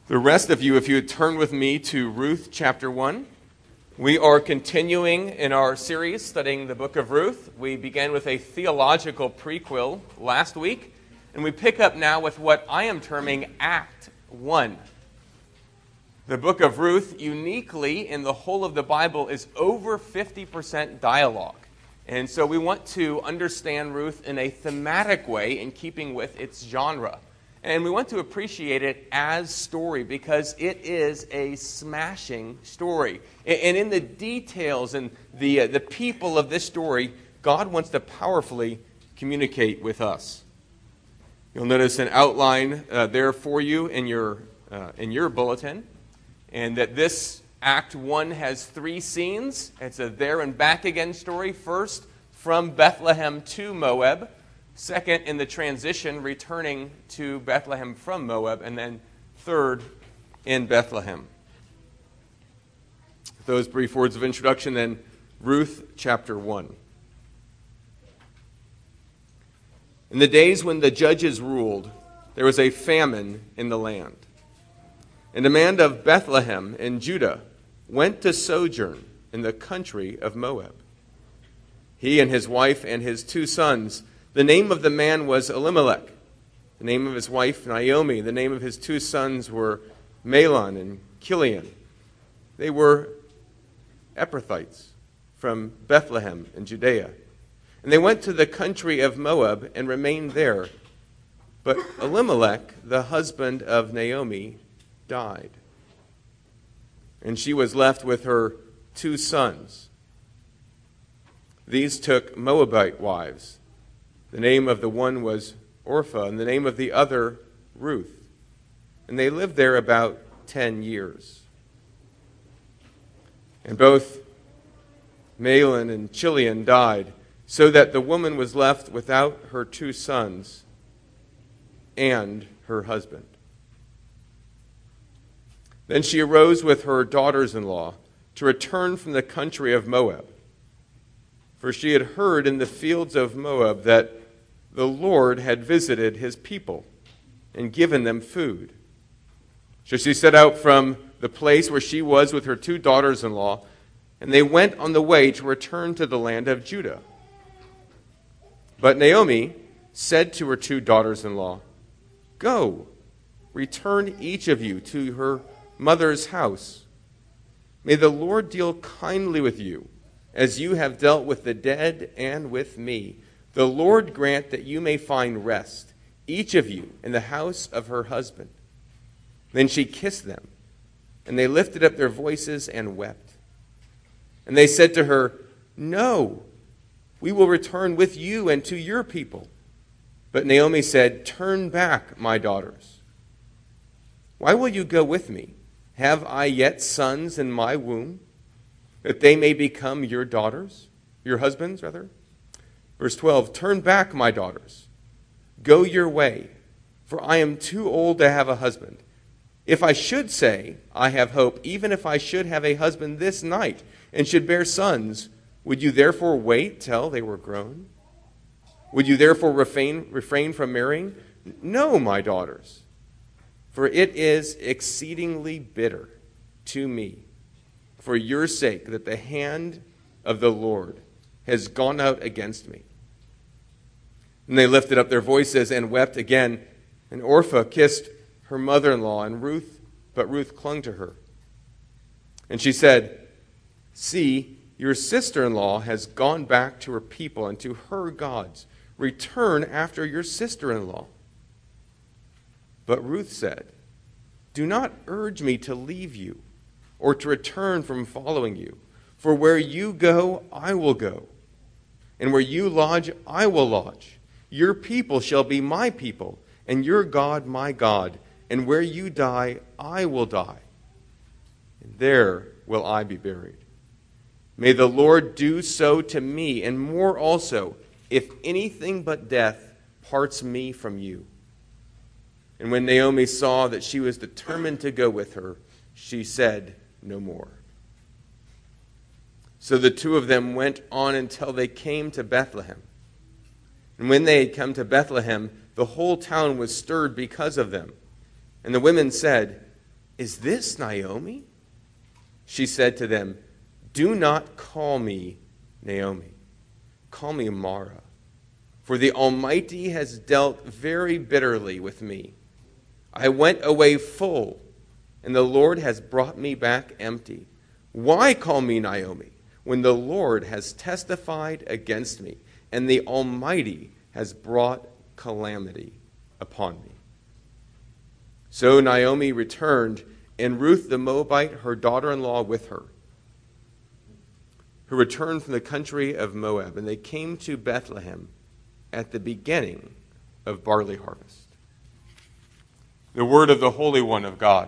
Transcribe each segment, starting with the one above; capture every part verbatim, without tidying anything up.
The rest of you, if you would turn with me to Ruth chapter one. We are continuing in our series studying the book of Ruth. We began with a theological prequel last week, and we pick up now with what I am terming Act one. The book of Ruth, uniquely in the whole of the Bible, is over fifty percent dialogue. And so we want to understand Ruth in a thematic way in keeping with its genre. And we want to appreciate it as story because it is a smashing story. And in the details and the, uh, the people of this story, God wants to powerfully communicate with us. You'll notice an outline uh, there for you in your, uh, in your bulletin. And that this Act one has three scenes. It's a there and back again story. First, from Bethlehem to Moab. Second, in the transition, returning to Bethlehem from Moab. And then third, in Bethlehem. With those brief words of introduction, then Ruth chapter one. In the days when the judges ruled, there was a famine in the land. And a man of Bethlehem in Judah went to sojourn in the country of Moab. He and his wife and his two sons. The name of the man was Elimelech. The name of his wife, Naomi. The name of his two sons were Mahlon and Chilion. They were Ephrathites from Bethlehem in Judea. And they went to the country of Moab and remained there. But Elimelech, the husband of Naomi, died. And she was left with her two sons. These took Moabite wives. The name of the one was Orpah, and the name of the other, Ruth. And they lived there about ten years. And both Mahlon and Chilion died, so that the woman was left without her two sons and her husband. Then she arose with her daughters-in-law to return from the country of Moab. For she had heard in the fields of Moab that the Lord had visited his people and given them food. So she set out from the place where she was with her two daughters-in-law, and they went on the way to return to the land of Judah. But Naomi said to her two daughters-in-law, "Go, return each of you to her mother's house. May the Lord deal kindly with you, as you have dealt with the dead and with me. The Lord grant that you may find rest, each of you, in the house of her husband." Then she kissed them, and they lifted up their voices and wept. And they said to her, "No, we will return with you and to your people." But Naomi said, "Turn back, my daughters. Why will you go with me? Have I yet sons in my womb, that they may become your daughters, your husbands, rather?" Verse twelve, "Turn back, my daughters. Go your way, for I am too old to have a husband. If I should say, I have hope, even if I should have a husband this night and should bear sons, would you therefore wait till they were grown? Would you therefore refrain, refrain from marrying? No, my daughters, for it is exceedingly bitter to me for your sake that the hand of the Lord has gone out against me." And they lifted up their voices and wept again. And Orpah kissed her mother-in-law, and Ruth, but Ruth clung to her. And she said, "See, your sister-in-law has gone back to her people and to her gods. Return after your sister-in-law." But Ruth said, "Do not urge me to leave you or to return from following you. For where you go, I will go. And where you lodge, I will lodge. Your people shall be my people, and your God my God. And where you die, I will die. And there will I be buried. May the Lord do so to me, and more also, if anything but death parts me from you." And when Naomi saw that she was determined to go with her, she said no more. So the two of them went on until they came to Bethlehem. And when they had come to Bethlehem, the whole town was stirred because of them. And the women said, "Is this Naomi?" She said to them, "Do not call me Naomi. Call me Mara, for the Almighty has dealt very bitterly with me. I went away full, and the Lord has brought me back empty. Why call me Naomi, when the Lord has testified against me, and the Almighty has brought calamity upon me?" So Naomi returned, and Ruth the Moabite, her daughter-in-law, with her, who returned from the country of Moab, and they came to Bethlehem at the beginning of barley harvest. The word of the Holy One of God.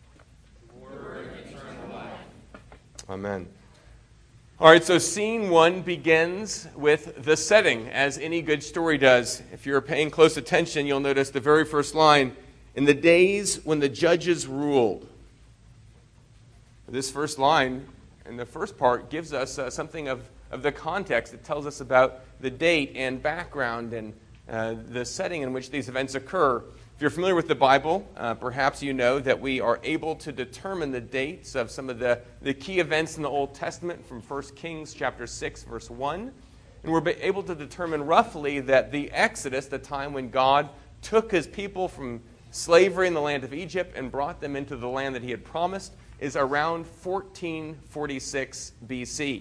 Word of eternal life. Amen. All right, so scene one begins with the setting, as any good story does. If you're paying close attention, you'll notice the very first line, "In the days when the judges ruled." This first line, in the first part, gives us uh, something of, of the context. It tells us about the date and background and uh, the setting in which these events occur. If you're familiar with the Bible, uh, perhaps you know that we are able to determine the dates of some of the, the key events in the Old Testament from First Kings chapter six, verse one. And we're able to determine roughly that the Exodus, the time when God took his people from slavery in the land of Egypt and brought them into the land that he had promised, is around fourteen forty-six B C.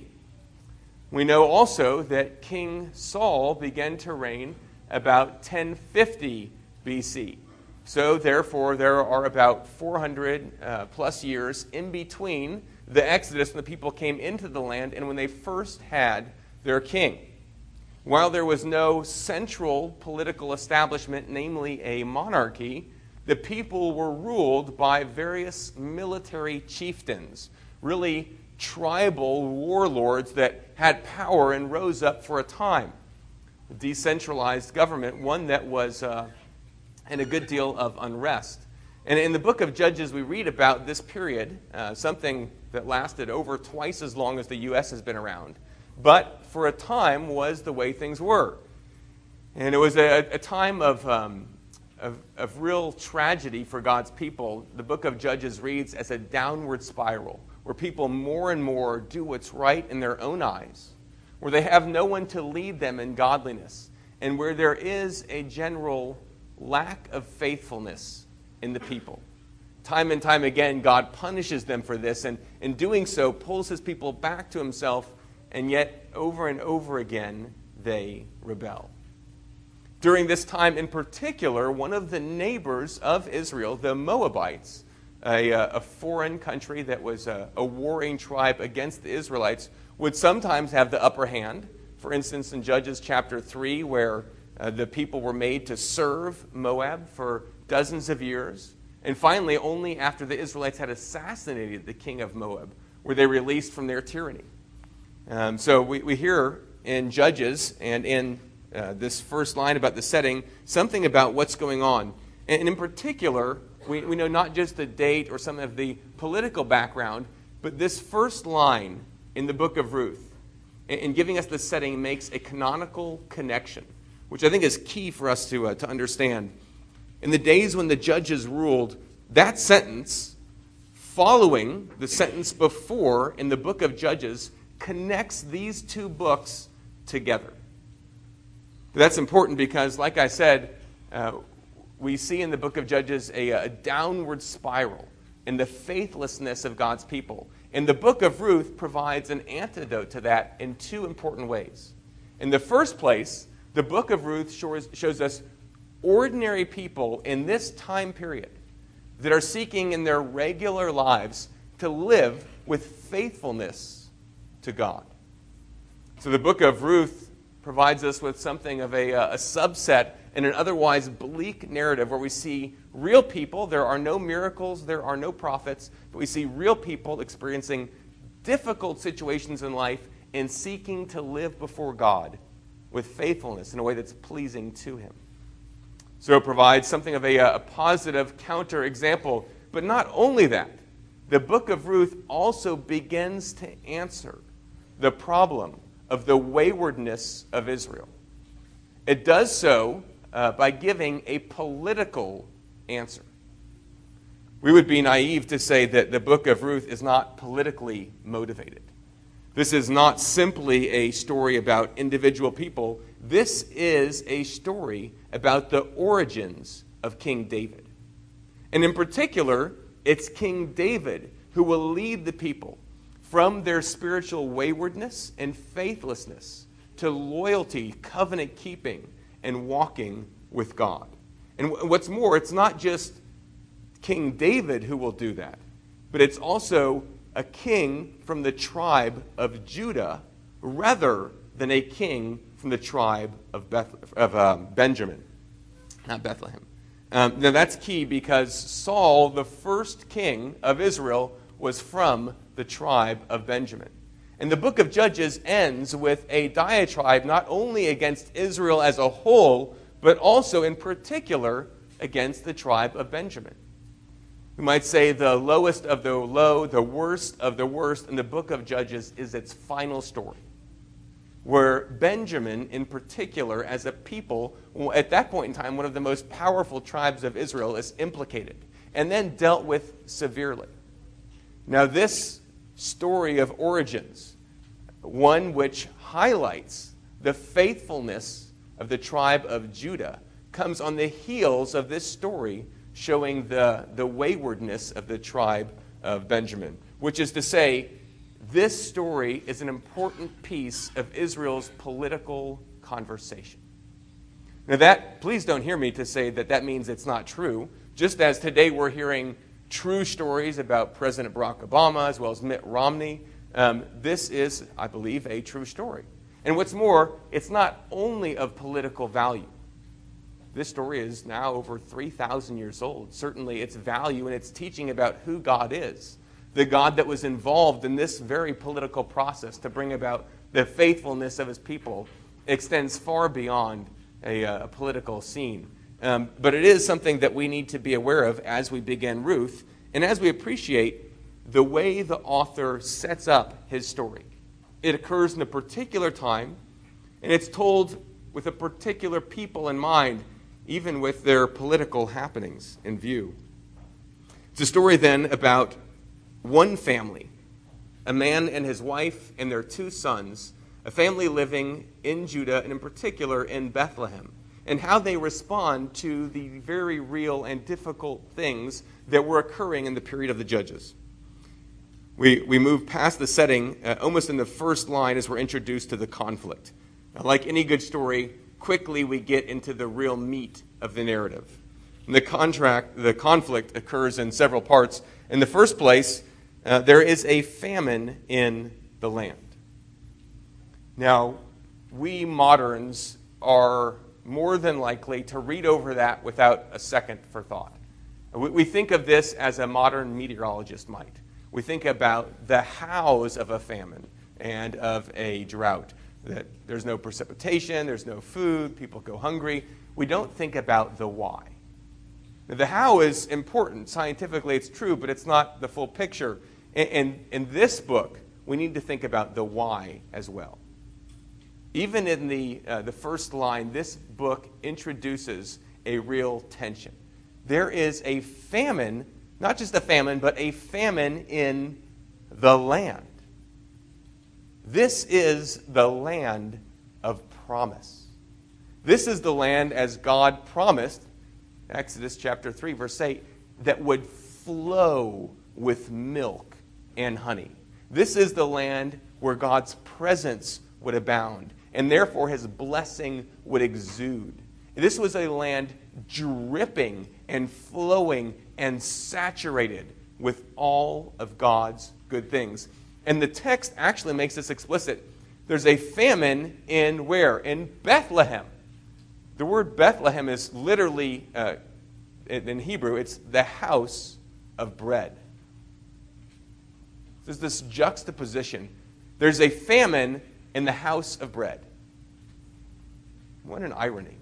We know also that King Saul began to reign about ten fifty B C. So, therefore, there are about four hundred uh, plus years in between the Exodus when the people came into the land and when they first had their king. While there was no central political establishment, namely a monarchy, the people were ruled by various military chieftains, really tribal warlords that had power and rose up for a time. A decentralized government, one that was uh, in a good deal of unrest. And in the book of Judges, we read about this period, uh, something that lasted over twice as long as the U S has been around, but for a time was the way things were. And it was a, a time of, um, of, of real tragedy for God's people. The book of Judges reads as a downward spiral, where people more and more do what's right in their own eyes, where they have no one to lead them in godliness, and where there is a general lack of faithfulness in the people. Time and time again, God punishes them for this, and in doing so, pulls his people back to himself, and yet over and over again, they rebel. During this time in particular, one of the neighbors of Israel, the Moabites, a, a foreign country that was a, a warring tribe against the Israelites, would sometimes have the upper hand. For instance, in Judges chapter three, where uh, the people were made to serve Moab for dozens of years. And finally, only after the Israelites had assassinated the king of Moab were they released from their tyranny. Um, so we, we hear in Judges and in uh, this first line about the setting something about what's going on. And in particular, we, we know not just the date or some of the political background, but this first line in the book of Ruth, in, in giving us the setting, makes a canonical connection, which I think is key for us to, uh, to understand. In the days when the judges ruled, that sentence, following the sentence before in the book of Judges, connects these two books together. That's important because, like I said, uh, we see in the book of Judges a, a downward spiral in the faithlessness of God's people. And the book of Ruth provides an antidote to that in two important ways. In the first place, the book of Ruth shows, shows us ordinary people in this time period that are seeking in their regular lives to live with faithfulness to God. So the book of Ruth provides us with something of a, a subset in an otherwise bleak narrative where we see real people. There are no miracles, there are no prophets, but we see real people experiencing difficult situations in life and seeking to live before God with faithfulness in a way that's pleasing to him. So it provides something of a, a positive counterexample. But not only that, the book of Ruth also begins to answer the problem of the waywardness of Israel. It does so uh, by giving a political answer. We would be naive to say that the book of Ruth is not politically motivated. This is not simply a story about individual people. This is a story about the origins of King David. And in particular, it's King David who will lead the people from their spiritual waywardness and faithlessness to loyalty, covenant keeping, and walking with God. And what's more, it's not just King David who will do that, but it's also a king from the tribe of Judah rather than a king from the tribe of, Beth, of uh, Benjamin, not Bethlehem. Um, now that's key because Saul, the first king of Israel, was from the tribe of Benjamin. And the book of Judges ends with a diatribe not only against Israel as a whole, but also in particular against the tribe of Benjamin. We might say the lowest of the low, the worst of the worst in the book of Judges is its final story, where Benjamin in particular as a people, at that point in time, one of the most powerful tribes of Israel, is implicated and then dealt with severely. Now this story of origins, one which highlights the faithfulness of the tribe of Judah, comes on the heels of this story showing the, the waywardness of the tribe of Benjamin, which is to say, this story is an important piece of Israel's political conversation. Now that, please don't hear me to say that that means it's not true. Just as today we're hearing true stories about President Barack Obama as well as Mitt Romney, um, this is, I believe, a true story. And what's more, it's not only of political value. This story is now over three thousand years old. Certainly its value and its teaching about who God is, the God that was involved in this very political process to bring about the faithfulness of his people, extends far beyond a, a political scene. Um, but it is something that we need to be aware of as we begin Ruth, and as we appreciate the way the author sets up his story. It occurs in a particular time, and it's told with a particular people in mind, even with their political happenings in view. It's a story then about one family, a man and his wife and their two sons, a family living in Judah and in particular in Bethlehem, and how they respond to the very real and difficult things that were occurring in the period of the Judges. We, we move past the setting uh, almost in the first line as we're introduced to the conflict. Now, like any good story, quickly we get into the real meat of the narrative. And the contract, the conflict occurs in several parts. In the first place, uh, there is a famine in the land. Now, we moderns are more than likely to read over that without a second for thought. We, we think of this as a modern meteorologist might. We think about the hows of a famine and of a drought. That there's no precipitation, there's no food, people go hungry. We don't think about the why. Now, the how is important. Scientifically, it's true, but it's not the full picture. And, and in this book, we need to think about the why as well. Even in the, uh, the first line, this book introduces a real tension. There is a famine, not just a famine, but a famine in the land. This is the land of promise. This is the land as God promised, Exodus chapter three, verse eight, that would flow with milk and honey. This is the land where God's presence would abound, and therefore his blessing would exude. This was a land dripping and flowing and saturated with all of God's good things. And the text actually makes this explicit. There's a famine in where? In Bethlehem. The word Bethlehem is literally, uh, in Hebrew, it's the house of bread. There's this juxtaposition. There's a famine in the house of bread. What an irony.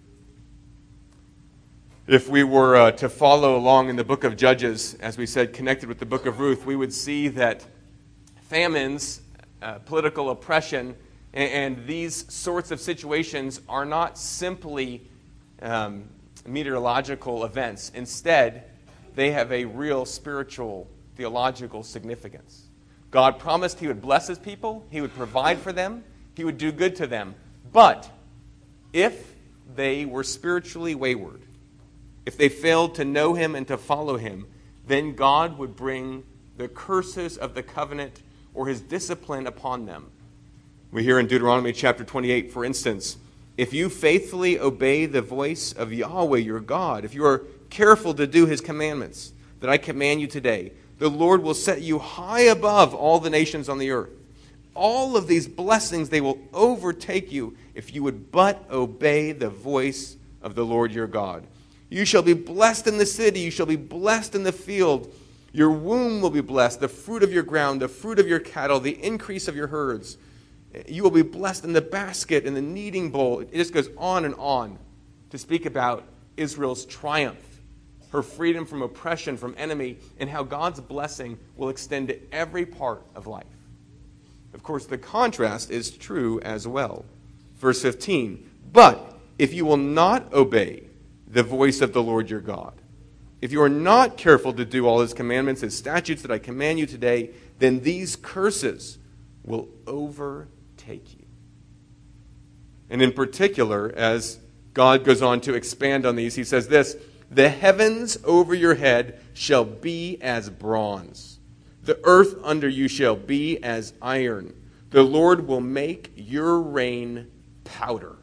If we were uh, to follow along in the book of Judges, as we said, connected with the book of Ruth, we would see that famines, uh, political oppression, and, and these sorts of situations are not simply um, meteorological events. Instead, they have a real spiritual, theological significance. God promised he would bless his people, he would provide for them, he would do good to them. But if they were spiritually wayward, if they failed to know him and to follow him, then God would bring the curses of the covenant or his discipline upon them. We hear in Deuteronomy chapter twenty-eight, for instance, if you faithfully obey the voice of Yahweh your God, if you are careful to do his commandments that I command you today, the Lord will set you high above all the nations on the earth. All of these blessings, they will overtake you if you would but obey the voice of the Lord your God. You shall be blessed in the city, you shall be blessed in the field. Your womb will be blessed, the fruit of your ground, the fruit of your cattle, the increase of your herds. You will be blessed in the basket, in the kneading bowl. It just goes on and on to speak about Israel's triumph, her freedom from oppression, from enemy, and how God's blessing will extend to every part of life. Of course, the contrast is true as well. Verse fifteen, but if you will not obey the voice of the Lord your God, if you are not careful to do all his commandments, his statutes that I command you today, then these curses will overtake you. And in particular, as God goes on to expand on these, he says this, the heavens over your head shall be as bronze. The earth under you shall be as iron. The Lord will make your rain powder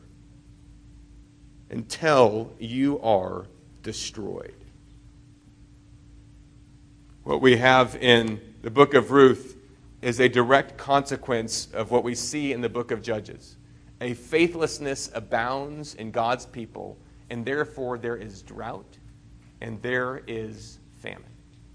until you are destroyed. What we have in the book of Ruth is a direct consequence of what we see in the book of Judges. A faithlessness abounds in God's people, and therefore there is drought and there is famine.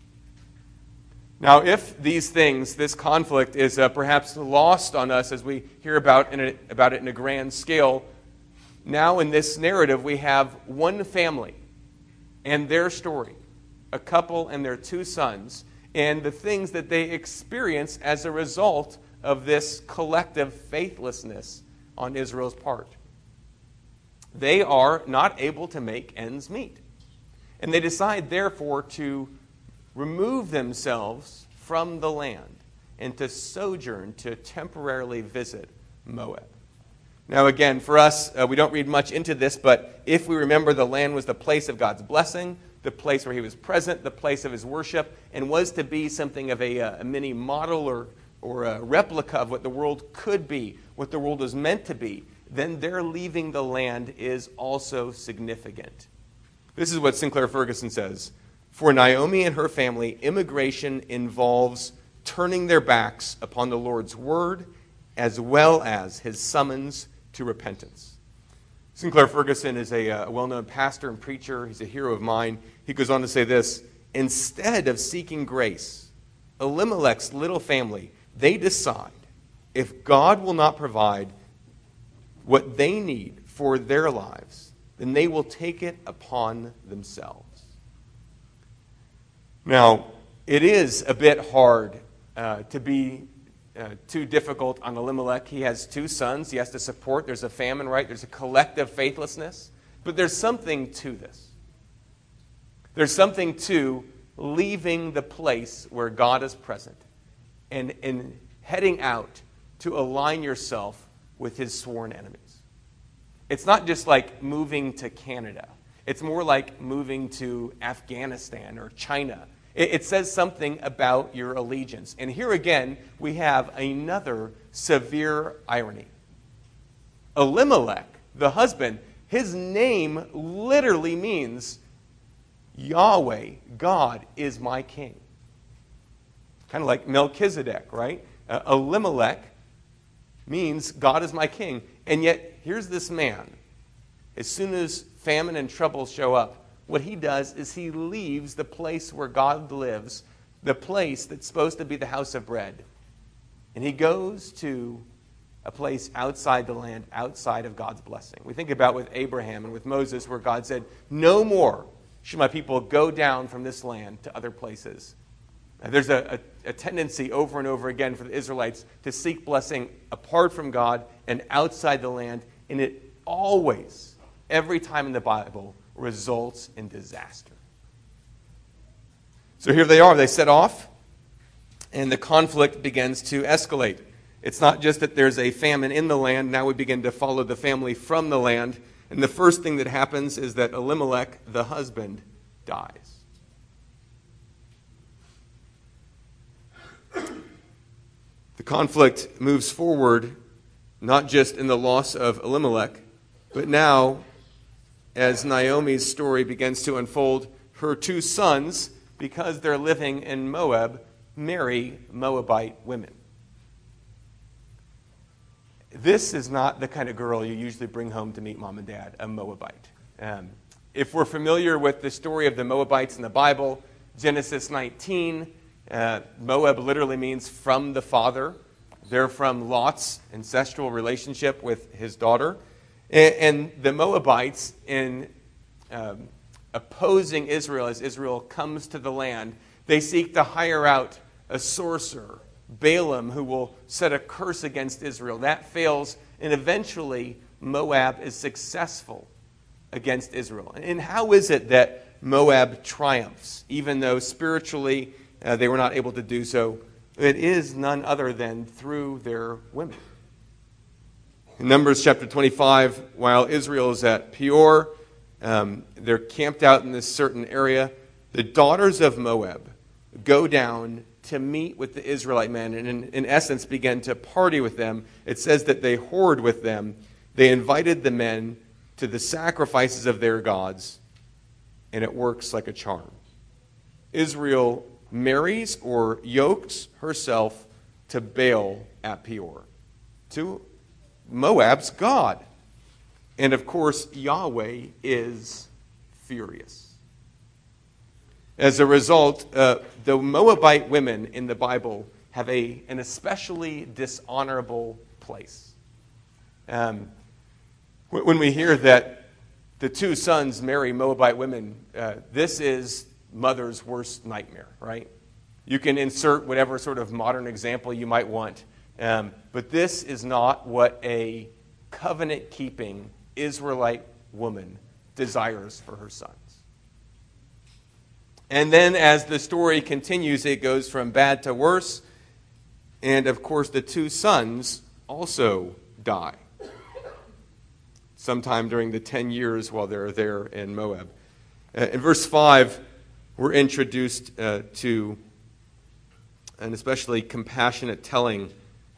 Now, if these things, this conflict, is uh, perhaps lost on us as we hear about, in a, about it in a grand scale, now in this narrative we have one family and their story, a couple and their two sons, and the things that they experience as a result of this collective faithlessness on Israel's part. They are not able to make ends meet. And they decide, therefore, to remove themselves from the land and to sojourn, to temporarily visit Moab. Now, again, for us, uh, we don't read much into this, but if we remember, the land was the place of God's blessing, the place where he was present, the place of his worship, and was to be something of a, a mini model or, or a replica of what the world could be, what the world was meant to be, then their leaving the land is also significant. This is what Sinclair Ferguson says. For Naomi and her family, immigration involves turning their backs upon the Lord's word as well as his summons to repentance. Sinclair Ferguson is a, a well-known pastor and preacher. He's a hero of mine. He goes on to say this, instead of seeking grace, Elimelech's little family, they decide if God will not provide what they need for their lives, then they will take it upon themselves. Now, it is a bit hard uh, to be uh, too difficult on Elimelech. He has two sons he has to support. There's a famine, right? There's a collective faithlessness. But there's something to this. There's something to leaving the place where God is present and, and heading out to align yourself with his sworn enemies. It's not just like moving to Canada. It's more like moving to Afghanistan or China. It, it says something about your allegiance. And here again, we have another severe irony. Elimelech, the husband, his name literally means Yahweh, God, is my king. Kind of like Melchizedek, right? Uh, Elimelech means God is my king. And yet, here's this man. As soon as famine and trouble show up, what he does is he leaves the place where God lives, the place that's supposed to be the house of bread. And he goes to a place outside the land, outside of God's blessing. We think about with Abraham and with Moses, where God said, no more should my people go down from this land to other places. Now, there's a, a, a tendency over and over again for the Israelites to seek blessing apart from God and outside the land, and it always, every time in the Bible, results in disaster. So here they are. They set off, and the conflict begins to escalate. It's not just that there's a famine in the land. Now we begin to follow the family from the land. And the first thing that happens is that Elimelech, the husband, dies. The conflict moves forward, not just in the loss of Elimelech, but now, as Naomi's story begins to unfold, her two sons, because they're living in Moab, marry Moabite women. This is not the kind of girl you usually bring home to meet mom and dad, a Moabite. Um, if we're familiar with the story of the Moabites in the Bible, Genesis nineteen, uh, Moab literally means from the father. They're from Lot's ancestral relationship with his daughter. And, and the Moabites, in um, opposing Israel as Israel comes to the land, they seek to hire out a sorcerer, Balaam, who will set a curse against Israel. That fails, and eventually Moab is successful against Israel. And how is it that Moab triumphs, even though spiritually uh, they were not able to do so? It is none other than through their women. In Numbers chapter twenty-five, while Israel is at Peor, um, they're camped out in this certain area, the daughters of Moab go down to meet with the Israelite men and in, in essence began to party with them. It says that they whored with them. They invited the men to the sacrifices of their gods, and it works like a charm. Israel marries or yokes herself to Baal at Peor, to Moab's god. And of course, Yahweh is furious. As a result, uh, the Moabite women in the Bible have a, an especially dishonorable place. Um, when we hear that the two sons marry Moabite women, uh, this is mother's worst nightmare, right? You can insert whatever sort of modern example you might want, um, but this is not what a covenant-keeping Israelite woman desires for her sons. And then as the story continues, it goes from bad to worse. And of course, the two sons also die sometime during the ten years while they're there in Moab. Uh, in verse five, we're introduced uh, to an especially compassionate telling.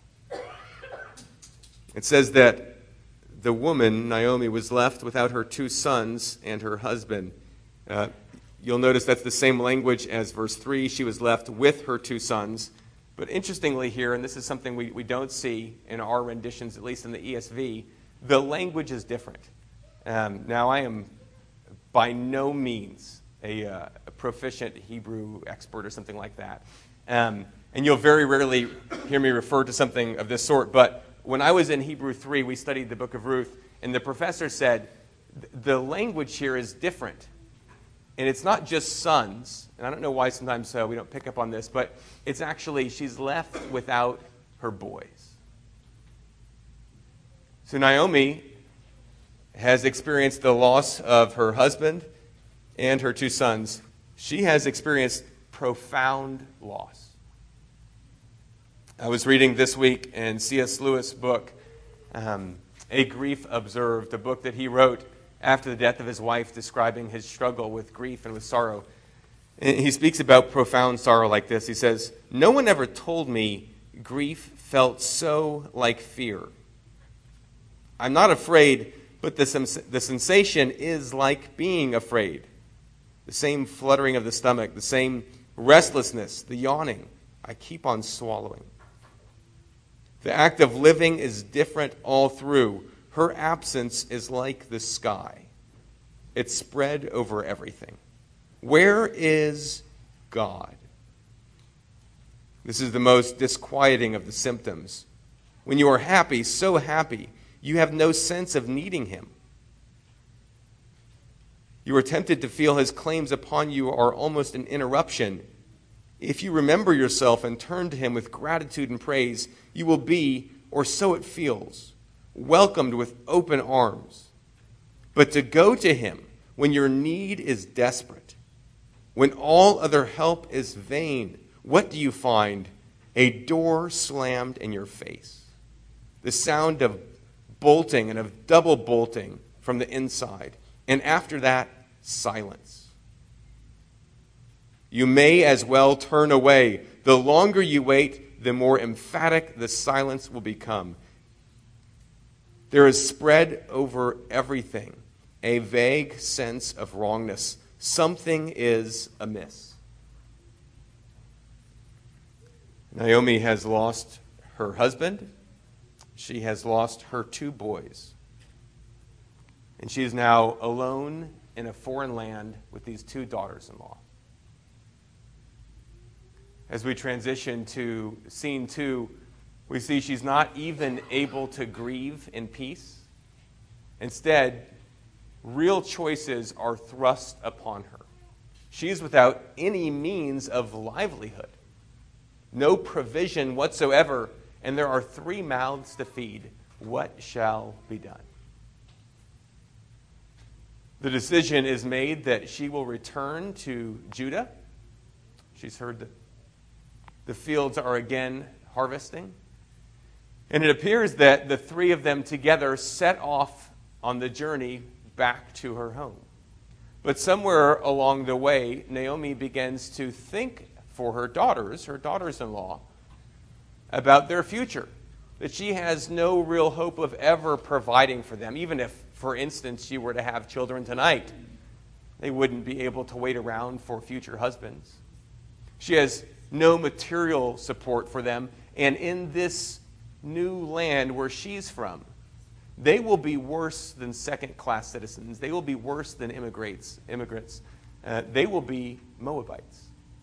It says that the woman, Naomi, was left without her two sons and her husband. Uh, You'll notice that's the same language as verse three. She was left with her two sons. But interestingly here, and this is something we, we don't see in our renditions, at least in the E S V, the language is different. Um, now, I am by no means a, uh, a proficient Hebrew expert or something like that. Um, and you'll very rarely hear me refer to something of this sort. But when I was in Hebrew three, we studied the book of Ruth, and the professor said, the language here is different. And it's not just sons, and I don't know why sometimes uh, we don't pick up on this, but it's actually she's left without her boys. So Naomi has experienced the loss of her husband and her two sons. She has experienced profound loss. I was reading this week in C S Lewis' book, um, A Grief Observed, a book that he wrote after the death of his wife, describing his struggle with grief and with sorrow. And he speaks about profound sorrow like this. He says, "No one ever told me grief felt so like fear. I'm not afraid, but the, sens- the sensation is like being afraid. The same fluttering of the stomach, the same restlessness, the yawning. I keep on swallowing. The act of living is different all through. Her absence is like the sky. It's spread over everything. Where is God?" This is the most disquieting of the symptoms. When you are happy, so happy, you have no sense of needing him. You are tempted to feel his claims upon you are almost an interruption. If you remember yourself and turn to him with gratitude and praise, you will be, or so it feels, welcomed with open arms. But to go to him when your need is desperate, When all other help is vain, what do you find? A door slammed in your face. The sound of bolting and of double bolting from the inside. And after that, silence. You may as well turn away. The longer you wait, the more emphatic the silence will become. There is spread over everything a vague sense of wrongness. Something is amiss. Naomi has lost her husband. She has lost her two boys. And she is now alone in a foreign land with these two daughters-in-law. As we transition to scene two, we see she's not even able to grieve in peace. Instead, real choices are thrust upon her. She is without any means of livelihood, no provision whatsoever, and there are three mouths to feed. What shall be done? The decision is made that she will return to Judah. She's heard that the fields are again harvesting. And it appears that the three of them together set off on the journey back to her home. But somewhere along the way, Naomi begins to think for her daughters, her daughters-in-law, about their future. That she has no real hope of ever providing for them. Even if, for instance, she were to have children tonight, they wouldn't be able to wait around for future husbands. She has no material support for them. And in this new land where she's from, they will be worse than second-class citizens. They will be worse than immigrants. Immigrants. Uh, they will be Moabites.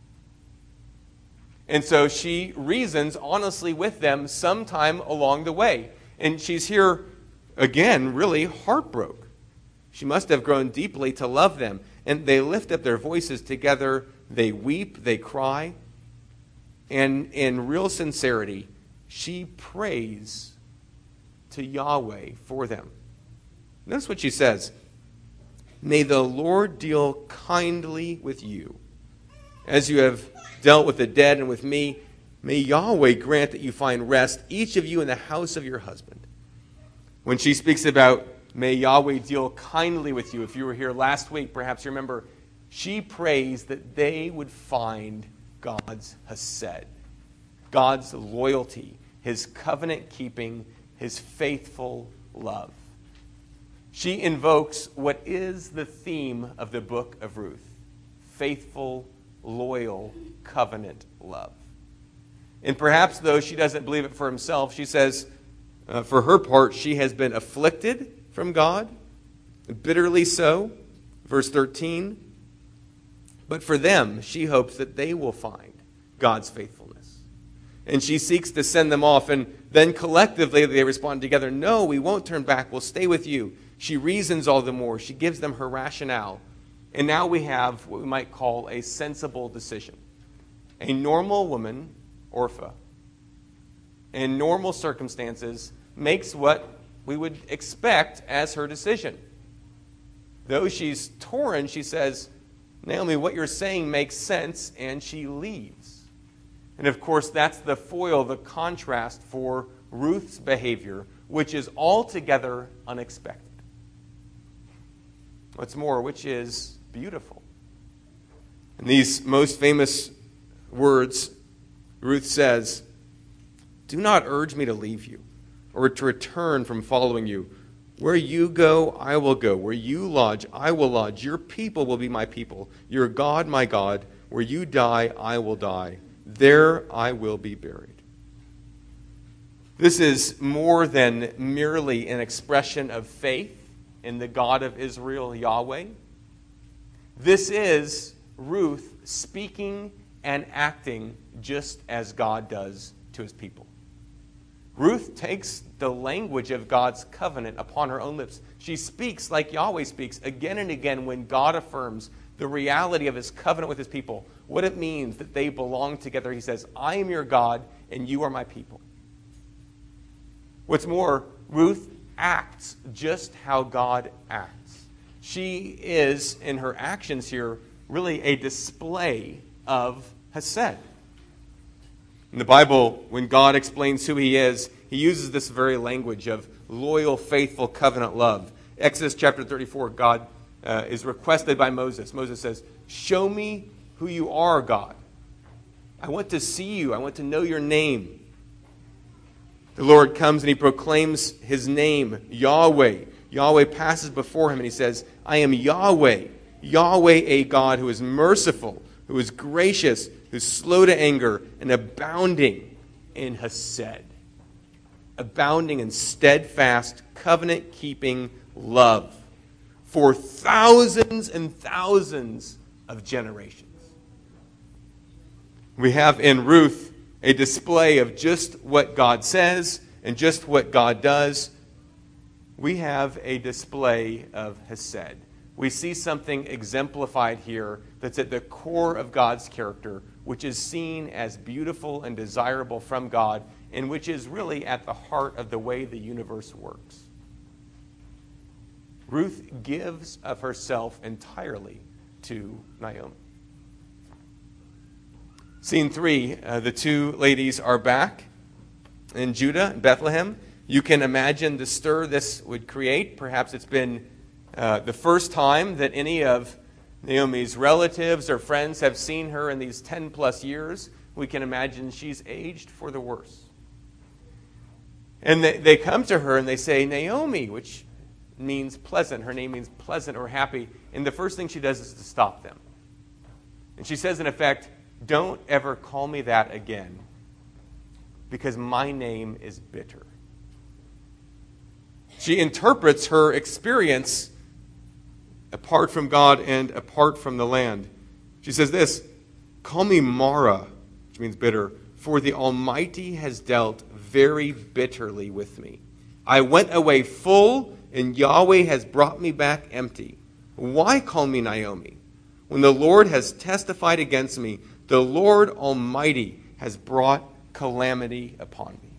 And so she reasons honestly with them sometime along the way. And she's here, again, really heartbroken. She must have grown deeply to love them. And they lift up their voices together. They weep. They cry. And in real sincerity, she prays to Yahweh for them. Notice what she says. May the Lord deal kindly with you, as you have dealt with the dead and with me. May Yahweh grant that you find rest, each of you in the house of your husband. When she speaks about may Yahweh deal kindly with you, if you were here last week, perhaps you remember, she prays that they would find God's hesed, God's loyalty, his covenant-keeping, his faithful love. She invokes what is the theme of the book of Ruth: faithful, loyal, covenant love. And perhaps, though she doesn't believe it for herself, she says, uh, for her part, she has been afflicted from God, bitterly so. Verse thirteen. But for them, she hopes that they will find God's faithfulness. And she seeks to send them off, and then collectively they respond together, no, we won't turn back, we'll stay with you. She reasons all the more. She gives them her rationale. And now we have what we might call a sensible decision. A normal woman, Orpah, in normal circumstances, makes what we would expect as her decision. Though she's torn, she says, Naomi, what you're saying makes sense, and she leaves. And of course, that's the foil, the contrast for Ruth's behavior, which is altogether unexpected. What's more, which is beautiful. In these most famous words, Ruth says, do not urge me to leave you or to return from following you. Where you go, I will go. Where you lodge, I will lodge. Your people will be my people. Your God, my God. Where you die, I will die. There I will be buried. This is more than merely an expression of faith in the God of Israel, Yahweh. This is Ruth speaking and acting just as God does to his people. Ruth takes the language of God's covenant upon her own lips. She speaks like Yahweh speaks again and again when God affirms the reality of his covenant with his people, what it means that they belong together. He says, I am your God and you are my people. What's more, Ruth acts just how God acts. She is, in her actions here, really a display of Hesed. In the Bible, when God explains who he is, he uses this very language of loyal, faithful, covenant love. Exodus chapter thirty-four, God uh, is requested by Moses. Moses says, show me who you are, God. I want to see you. I want to know your name. The Lord comes and he proclaims his name, Yahweh. Yahweh passes before him and he says, I am Yahweh. Yahweh, a God who is merciful, who is gracious, who is slow to anger, and abounding in Hesed. Abounding in steadfast, covenant-keeping love for thousands and thousands of generations. We have in Ruth a display of just what God says and just what God does. We have a display of Hesed. We see something exemplified here that's at the core of God's character, which is seen as beautiful and desirable from God, and which is really at the heart of the way the universe works. Ruth gives of herself entirely to Naomi. Scene three, uh, the two ladies are back in Judah, in Bethlehem. You can imagine the stir this would create. Perhaps it's been uh, the first time that any of Naomi's relatives or friends have seen her in these ten plus years. We can imagine she's aged for the worse. And they, they come to her and they say, Naomi, which means pleasant. Her name means pleasant or happy. And the first thing she does is to stop them. And she says, in effect, don't ever call me that again, because my name is bitter. She interprets her experience apart from God and apart from the land. She says this, call me Mara, which means bitter, for the Almighty has dealt very bitterly with me. I went away full, and Yahweh has brought me back empty. Why call me Naomi? When the Lord has testified against me, the Lord Almighty has brought calamity upon me.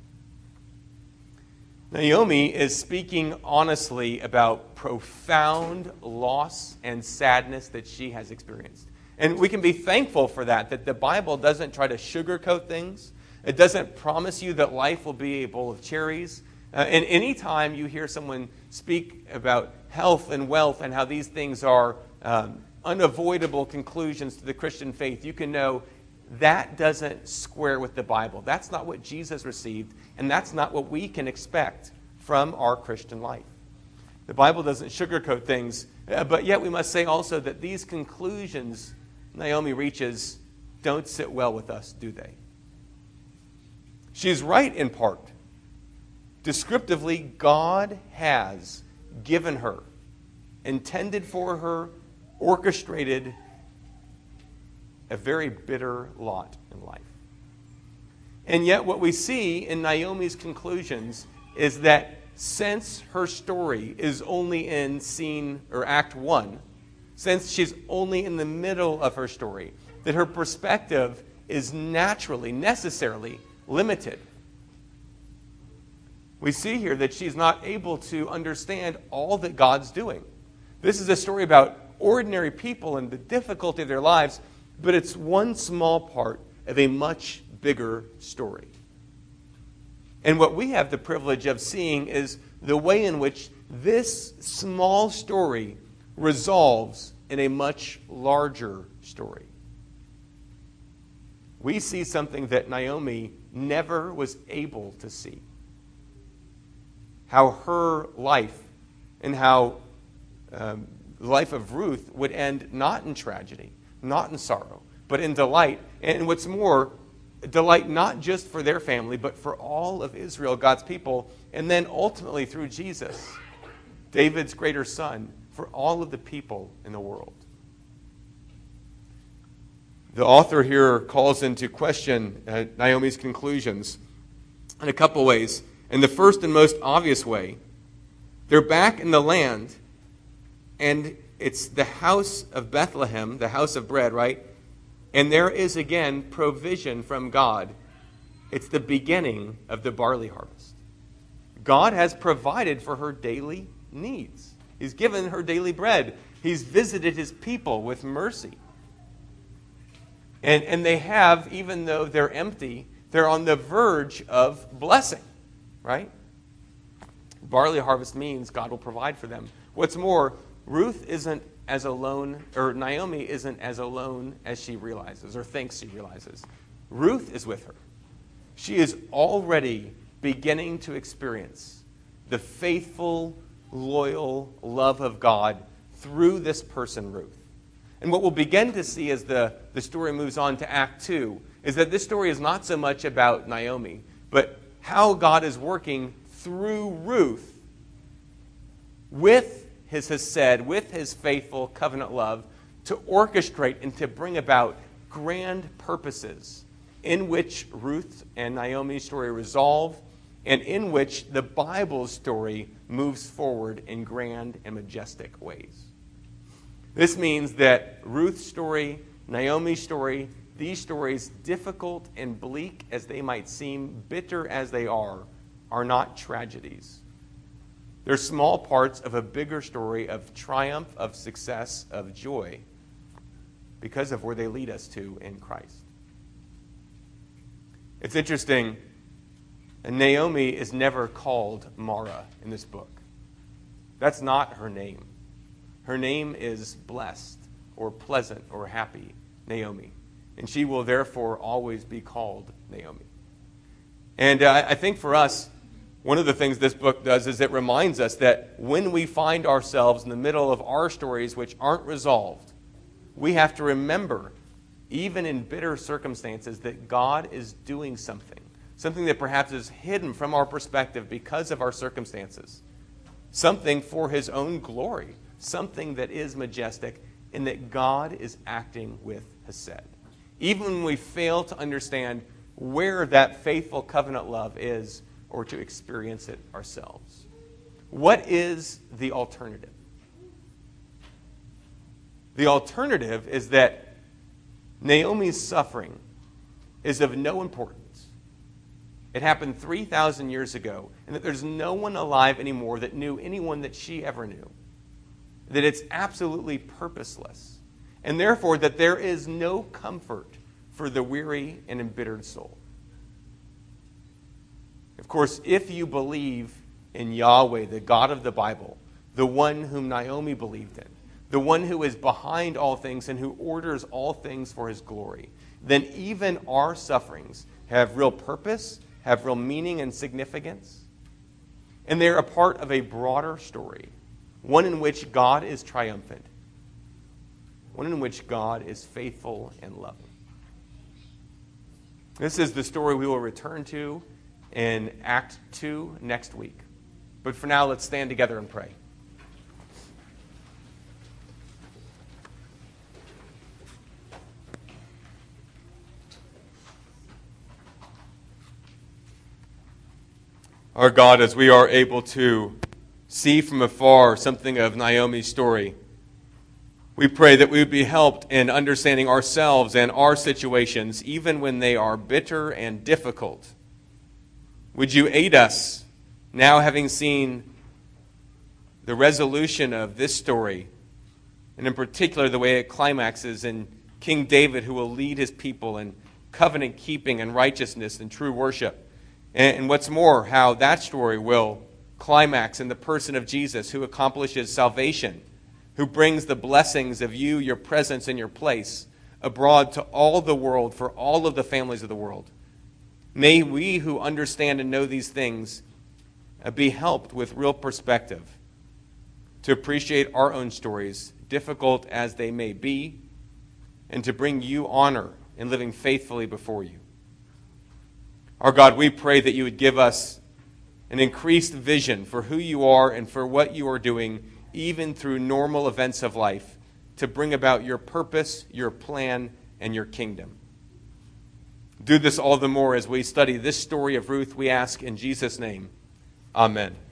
Naomi is speaking honestly about profound loss and sadness that she has experienced. And we can be thankful for that, that the Bible doesn't try to sugarcoat things. It doesn't promise you that life will be a bowl of cherries. Uh, and any time you hear someone speak about health and wealth and how these things are um, unavoidable conclusions to the Christian faith, you can know that doesn't square with the Bible. That's not what Jesus received, and that's not what we can expect from our Christian life. The Bible doesn't sugarcoat things, uh, but yet we must say also that these conclusions Naomi reaches don't sit well with us, do they? She's right in part. Descriptively, God has given her, intended for her, orchestrated a very bitter lot in life. And yet what we see in Naomi's conclusions is that since her story is only in scene or act one, since she's only in the middle of her story, that her perspective is naturally, necessarily limited. We see here that she's not able to understand all that God's doing. This is a story about ordinary people and the difficulty of their lives, but it's one small part of a much bigger story. And what we have the privilege of seeing is the way in which this small story resolves in a much larger story. We see something that Naomi never was able to see. How her life and how um, the life of Ruth would end not in tragedy, not in sorrow, but in delight. And what's more, delight not just for their family, but for all of Israel, God's people, and then ultimately through Jesus, David's greater son, for all of the people in the world. The author here calls into question uh, Naomi's conclusions in a couple ways. In the first and most obvious way, they're back in the land, and it's the house of Bethlehem, the house of bread, right? And there is again provision from God. It's the beginning of the barley harvest. God has provided for her daily needs. He's given her daily bread. He's visited his people with mercy. And, and they have, even though they're empty, they're on the verge of blessing, right? Barley harvest means God will provide for them. What's more, Ruth isn't as alone, or Naomi isn't as alone as she realizes or thinks she realizes. Ruth is with her. She is already beginning to experience the faithful, loyal love of God through this person, Ruth. And what we'll begin to see as the, the story moves on to Act two is that this story is not so much about Naomi, but how God is working through Ruth with his hesed, with his faithful covenant love, to orchestrate and to bring about grand purposes in which Ruth and Naomi's story resolve, and in which the Bible's story moves forward in grand and majestic ways. This means that Ruth's story, Naomi's story, these stories, difficult and bleak as they might seem, bitter as they are, are not tragedies. They're small parts of a bigger story of triumph, of success, of joy, because of where they lead us to in Christ. It's interesting, Naomi is never called Mara in this book. That's not her name. Her name is blessed or pleasant or happy Naomi. And she will therefore always be called Naomi. And uh, I think for us, one of the things this book does is it reminds us that when we find ourselves in the middle of our stories which aren't resolved, we have to remember, even in bitter circumstances, that God is doing something. Something that perhaps is hidden from our perspective because of our circumstances. Something for his own glory. Something that is majestic, and that God is acting with hesed. Even when we fail to understand where that faithful covenant love is, or to experience it ourselves. What is the alternative? The alternative is that Naomi's suffering is of no importance. It happened three thousand years ago, and that there's no one alive anymore that knew anyone that she ever knew. That it's absolutely purposeless, and therefore that there is no comfort for the weary and embittered soul. Of course, if you believe in Yahweh, the God of the Bible, the one whom Naomi believed in, the one who is behind all things and who orders all things for his glory, then even our sufferings have real purpose, have real meaning and significance, and they're a part of a broader story. One in which God is triumphant. One in which God is faithful and loving. This is the story we will return to in Act two next week. But for now, let's stand together and pray. Our God, as we are able to see from afar something of Naomi's story, we pray that we would be helped in understanding ourselves and our situations, even when they are bitter and difficult. Would you aid us, now having seen the resolution of this story, and in particular the way it climaxes in King David, who will lead his people in covenant keeping and righteousness and true worship. And, and what's more, how that story will climax in the person of Jesus, who accomplishes salvation, who brings the blessings of you, your presence, and your place abroad to all the world, for all of the families of the world. May we who understand and know these things be helped with real perspective to appreciate our own stories, difficult as they may be, and to bring you honor in living faithfully before you. Our God, we pray that you would give us an increased vision for who you are and for what you are doing, even through normal events of life, to bring about your purpose, your plan, and your kingdom. Do this all the more as we study this story of Ruth, we ask in Jesus' name. Amen.